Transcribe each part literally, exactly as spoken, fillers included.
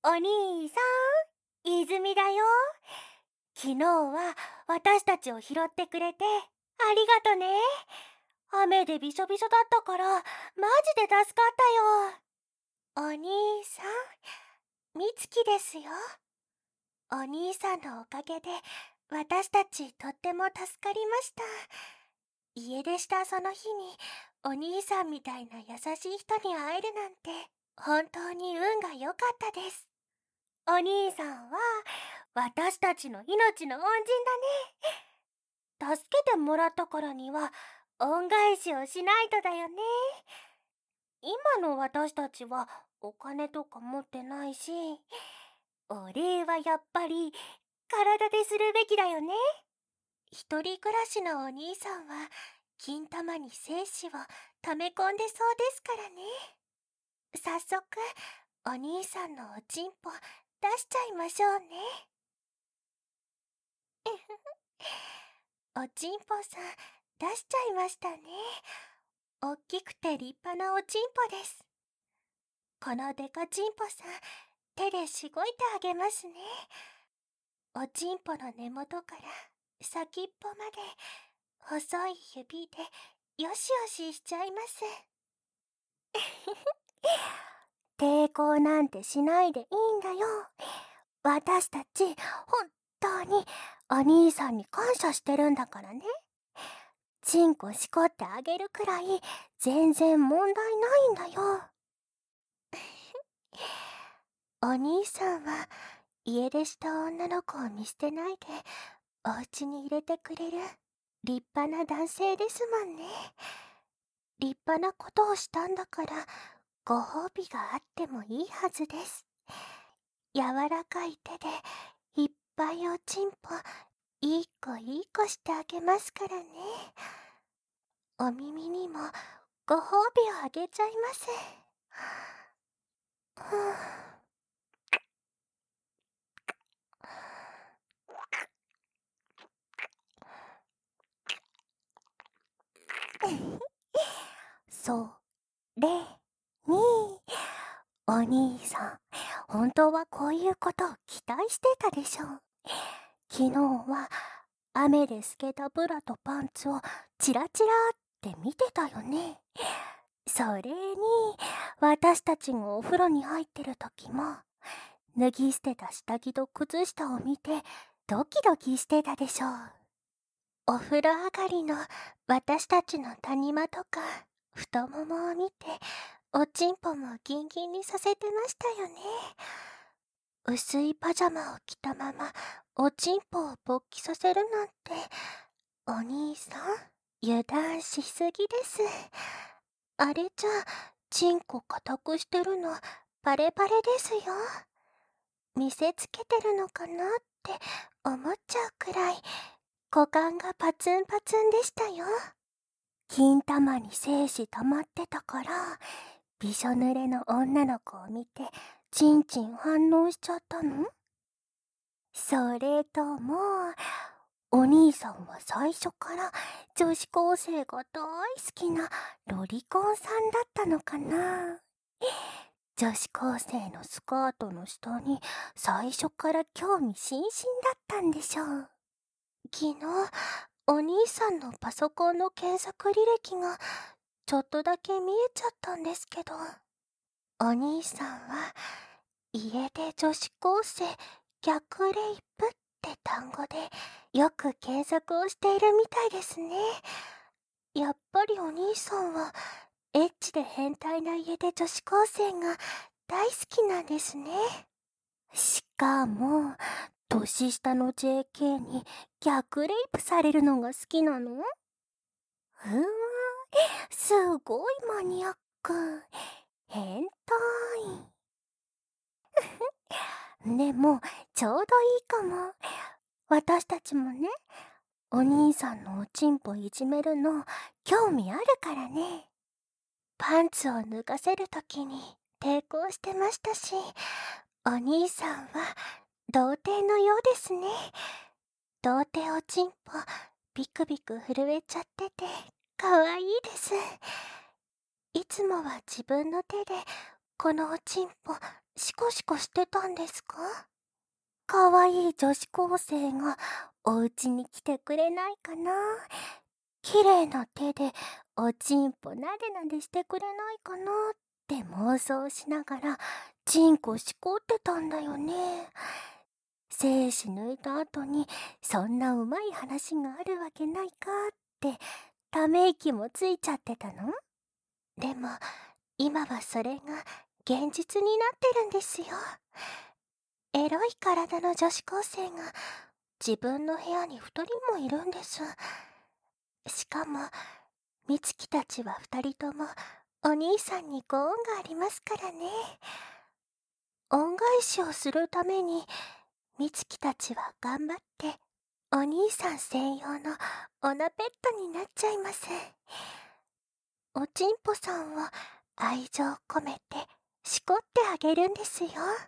お兄さん、泉だよ。昨日は私たちを拾ってくれてありがとね。雨でびしょびしょだったからマジで助かったよ。お兄さん、みつきですよ。お兄さんのおかげで私たちとっても助かりました。家出したその日にお兄さんみたいな優しい人に会えるなんて本当に運が良かったです。お兄さんは私たちの命の恩人だね。助けてもらったからには恩返しをしないとだよね。今の私たちはお金とか持ってないし、お礼はやっぱり体でするべきだよね。一人暮らしのお兄さんは金玉に精子を溜め込んでそうですからね。早速お兄さんのおちんぽ出しちゃいましょうね。おちんぽさん出しちゃいましたね。おっきくて立派なおちんぽです。このデカちんぽさん手でしごいてあげますね。おちんぽの根元から先っぽまで細い指でよしよししちゃいます。抵抗なんてしないでいいんだよ。私たち本当にお兄さんに感謝してるんだからね。チンコしこってあげるくらい全然問題ないんだよ。お兄さんは家出した女の子を見捨てないでお家に入れてくれる立派な男性ですもんね。立派なことをしたんだからご褒美があってもいいはずです。柔らかい手でいっぱいおちんぽいい子いい子してあげますからね。お耳にもご褒美をあげちゃいます。ふぅそれにお兄さん、本当はこういうことを期待してたでしょう。昨日は雨で透けたブラとパンツをチラチラって見てたよね。それに私たちがお風呂に入ってる時も脱ぎ捨てた下着と靴下を見てドキドキしてたでしょう。お風呂上がりの私たちの谷間とか太ももを見ておちんぽもギンギンにさせてましたよね。薄いパジャマを着たままおちんぽを勃起させるなんてお兄さん油断しすぎです。あれじゃチンコ固くしてるのバレバレですよ。見せつけてるのかなって思っちゃうくらい股間がパツンパツンでしたよ。金玉に精子溜まってたからびしょ濡れの女の子を見てチンチン反応しちゃったの？それともお兄さんは最初から女子高生が大好きなロリコンさんだったのかな？女子高生のスカートの下に最初から興味津々だったんでしょう。昨日お兄さんのパソコンの検索履歴がちょっとだけ見えちゃったんですけど、お兄さんは家で女子高生逆レイプって単語でよく検索をしているみたいですね。やっぱりお兄さんはエッチで変態な家出女子高生が大好きなんですね。しかも年下の ジェーケー に逆レイプされるのが好きなの？うーん、すごいマニアック。変態。でもちょうどいいかも。私たちもね、お兄さんのおちんぽいじめるの興味あるからね。パンツを脱がせるときに抵抗してましたし、お兄さんは童貞のようですね。童貞おちんぽビクビク震えちゃっててかわいいです。いつもは自分の手でこのおちんぽシコシコしてたんですか？かわいい女子高生がお家に来てくれないかな。綺麗な手でおちんぽなでなでしてくれないかなって妄想しながらチンコしこってたんだよね。精子抜いた後にそんなうまい話があるわけないかってため息もついちゃってたの。でも今はそれが現実になってるんですよ。エロい体の女子高生が自分の部屋にふたりもいるんです。しかも美月たちはふたりともお兄さんにご恩がありますからね。恩返しをするために美月たちは頑張ってお兄さん専用のオナペットになっちゃいます。おちんぽさんを愛情込めてしこってあげるんですよ。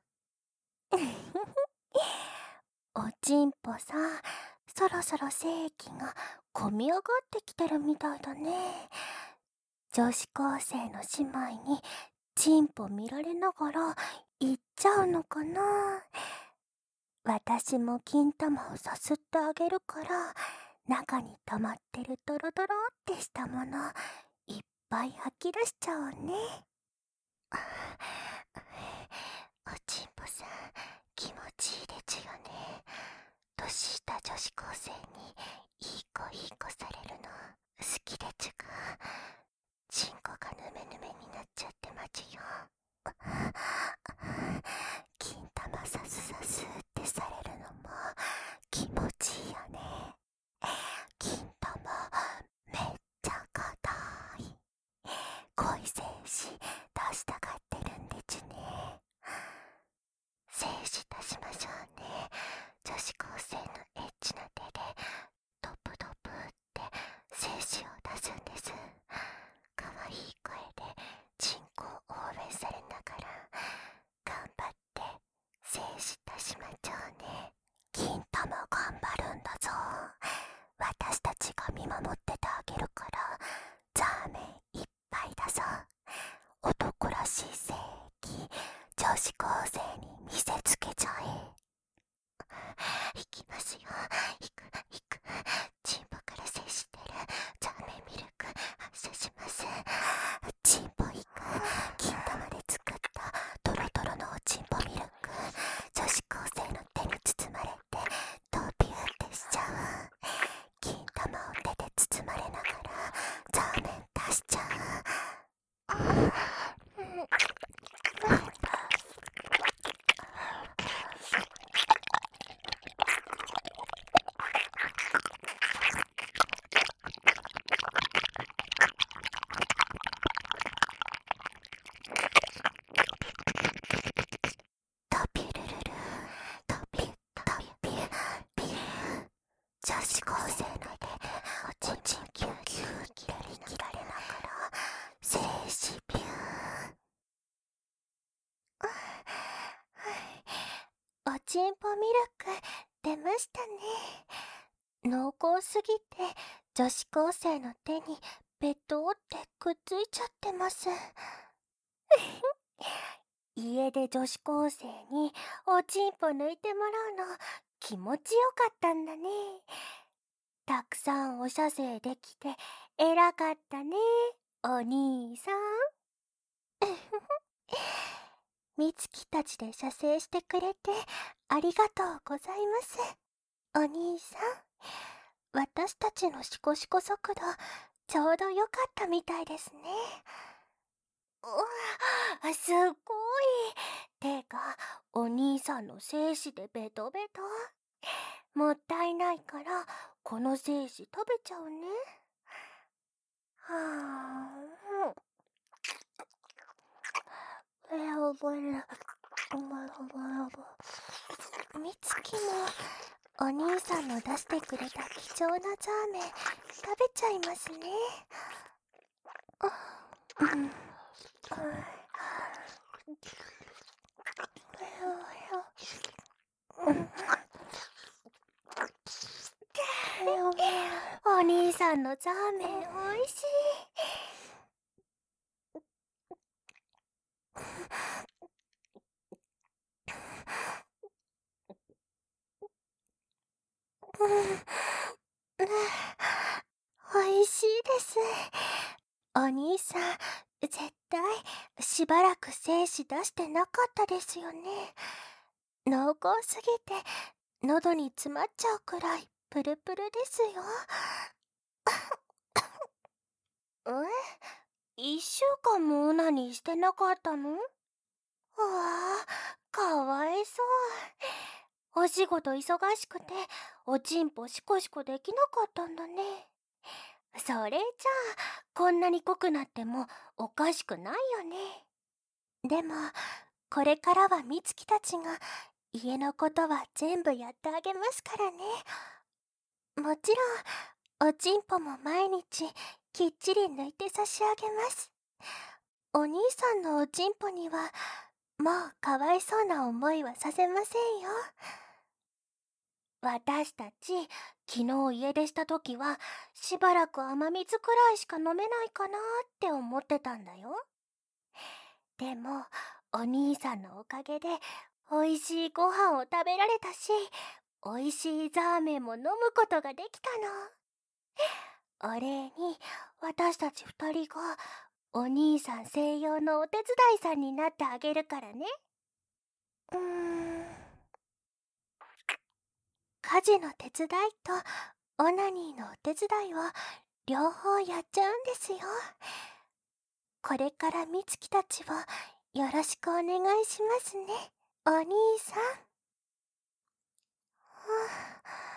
おちんぽさん、そろそろ精液がこみ上がってきてるみたいだね。女子高生の姉妹にちんぽ見られながら行っちゃうのかな。私も金玉をさすってあげるから中に溜まってるドロドロってしたものいっぱい吐き出しちゃおうね。おちんぽさん、気持ちいいでちゅよね。年下女子高生にいい子いい子されるの好きでちゅか。ちんこがヌメヌメになっちゃってまちよ。金玉さすさすってされるのも気持ちいいよね。金玉めっちゃ硬い。濃い精子出したがってるんでちゅね。精子出しましょうね。女子高生のエッチな手でドプドプって精子を出すんです。かわいい声でチンコを応援されながら頑張って精子出しましょうね。金玉頑張るんだぞ。私たちが見守っててあげるからザーメンいっぱいだぞ。男らしい正義女子高生に見せつけちゃえ。いきますよ。いくいく。チンポから接してるザーメンミルク発射します。チンポいく。金玉で作ったトロトロのおチンポミルク女子高生の手に包まれてドビューってしちゃう。金玉を手で包まれながらザーメン出しちゃう。ドビュルルルドビュドビュビュ女子高生の手でおちんちんキューキューキラリキラれながら精子ビュー。おちんぽミルク出ましたね。濃厚すぎて女子高生の手にベトってくっついちゃってます。家で女子高生におちんぽ抜いてもらうの気持ちよかったんだね。たくさんお射精できて偉かったね、お兄さん。美月たちで射精してくれてありがとうございます、お兄さん。私たちのシコシコ速度ちょうど良かったみたいですね。うわ、すっごい。てか、お兄さんの精子でベトベト。もったいないからこの精子食べちゃうね。はあ。えおぼれ。おぼおぼおぼ。みつきもお兄さんの出してくれた貴重なザーメン食べちゃいますね。うん。お兄さんのザーメンおいしい。 。お兄さん、絶対しばらく精子出してなかったですよね。濃厚すぎて喉に詰まっちゃうくらいプルプルですよ。え、一週間もオナニーしてなかったの？わあ、かわいそう。お仕事忙しくておちんぽシコシコできなかったんだね。それじゃあこんなに濃くなってもおかしくないよね。でもこれからはみつきたちが家のことは全部やってあげますからね。もちろんおちんぽも毎日きっちり抜いて差し上げます。お兄さんのおちんぽにはもうかわいそうな思いはさせませんよ。私たち昨日家出した時はしばらく雨水くらいしか飲めないかなって思ってたんだよ。でもお兄さんのおかげでおいしいご飯を食べられたし、おいしいザーメンも飲むことができたの。お礼に私たち二人がお兄さん専用のお手伝いさんになってあげるからね。うーん家事の手伝いとオナニーのお手伝いを両方やっちゃうんですよ。これからみつきたちをよろしくお願いしますね、お兄さん。は